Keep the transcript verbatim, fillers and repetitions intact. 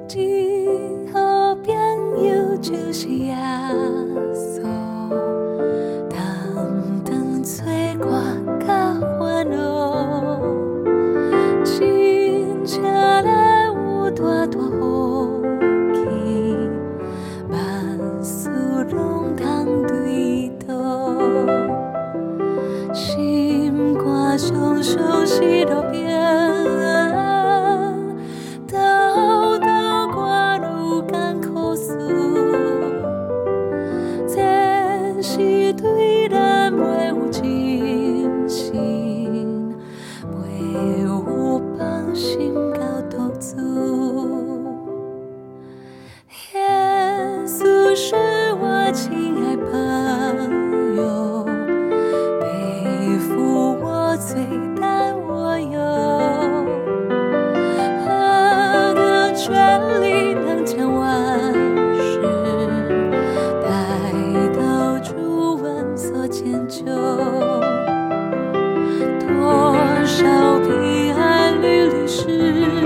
最好朋友就是耶稣，当当做我甲烦恼，真正来有大大福气，万事拢通对倒，心肝常常是路边。是对咱袂有真心，袂有放心到独自。耶稣是我亲爱朋友，背负我最大我有，何等权力能将万事带到主恩所迁就，多少平安屡屡失